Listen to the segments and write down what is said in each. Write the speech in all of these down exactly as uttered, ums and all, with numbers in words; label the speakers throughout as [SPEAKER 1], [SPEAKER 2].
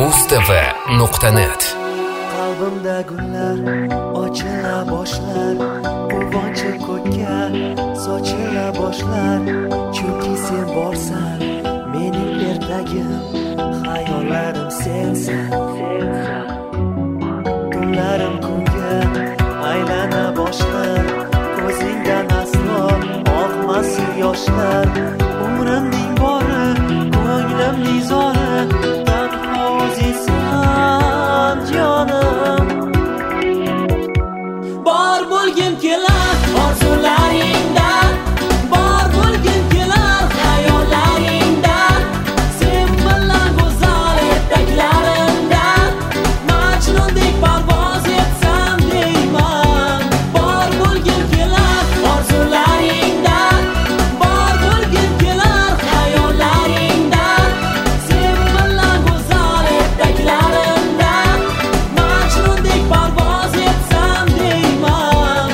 [SPEAKER 1] mustv nuqta net.
[SPEAKER 2] Qalbimda gullar ochila boshlar, quvonchi ko'kka sochila boshlar. Chunki sen borsan, mening ertagim, xayollarim sensan. Kunlarim kunga aylana boshlar, ko'zingdan aslo oqmasin yoshlar. Umrimning bori, ko'nglimning zori, tanho o'zingsan jonim.
[SPEAKER 3] Bor bo'lgim kelar orzularingdan, bor bo'lgim kelar xayollaringdan. Sen bilan go'zal etaklarimdan Majnundek parvoz etsam deyman. Bor bo'lgim kelar orzularingdan, bor bo'lgim kelar xayollaringdan. Sen bilan go'zal etaklarimdan Majnundek parvoz etsam deyman.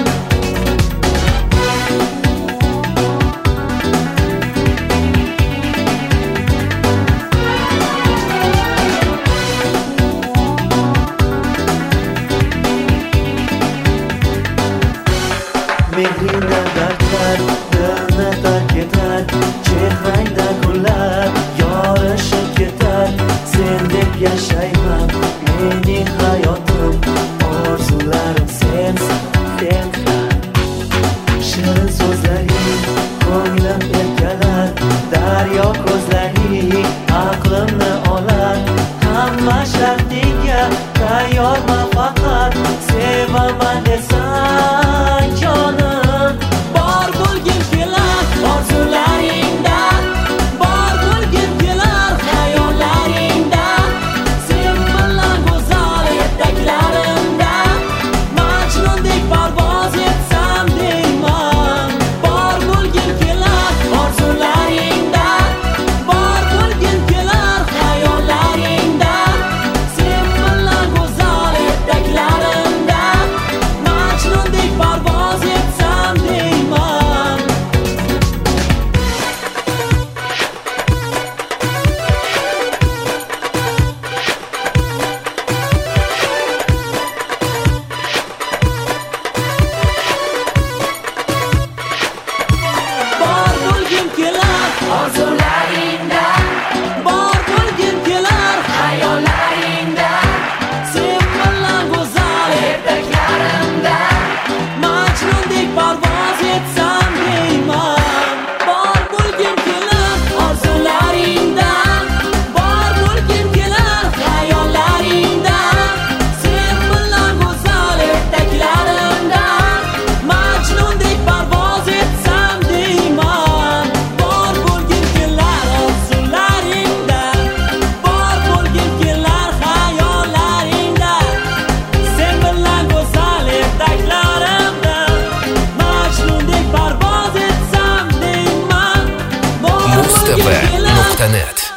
[SPEAKER 2] Mehringda dardlar dilni tark etar, chehrangda gullar yorishib ketar. Sendek yashayman, mening hayotim, orzularim sensan, sensan. Shirin so'zlaring ko'nglim erkalar, daryo ko'zlaring aqlimni olar. Hamma shartingga tayyorman, faqat sevaman desang jonim.
[SPEAKER 3] Bor bo'lgim kelar orzularingdan, bor bo'lgim kelar xayollaringdan. Sen bilan go'zal etaklarimdan Majnundek parvoz etsam deyman. Bor bo'lgim kelar orzularingdan, bor bo'lgim kelar xayollaringdan. Sen bilan go'zal etaklarimdan Majnundek parvoz etsam deyman. Bor bo'lgim kelar orzularingdan, bor bo'lgim kelar xayollaringdan. Sen bilan go'zal etaklarimdan Majnundek parvoz etsam deyman. Bor bo'lgim kelar orzularingdan, bor bo'lgim kelar xayollaringdan. Sen bilan go'zal etaklarimdan Majnundek parvoz etsam deyman. Bor bo'lgim kelar orzularingdan, bor bo'lgim kelar xayollaringdan. Sen bilan go'zal etaklarimdan Majnundek parvoz etsam deyman. Bor
[SPEAKER 1] mustv
[SPEAKER 3] bo'lgim kelar
[SPEAKER 1] nuqta net.